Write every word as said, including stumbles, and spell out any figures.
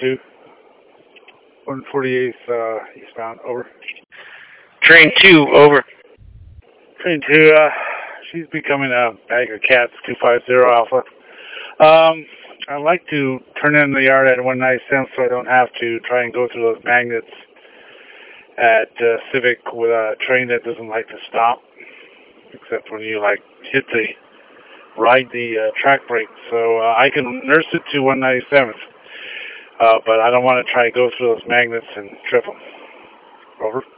two. one forty-eighth uh, eastbound, over. Train two, over. Train two, uh, she's becoming a bag of cats, two five zero Alpha. Um, I'd like to turn in the yard at one ninety-seven so I don't have to try and go through those magnets at uh, Civic with a train that doesn't like to stop, except when you like hit the, ride the uh, track brake. So uh, I can nurse it to one ninety-seventh, uh, but I don't want to try and go through those magnets and trip them. Over.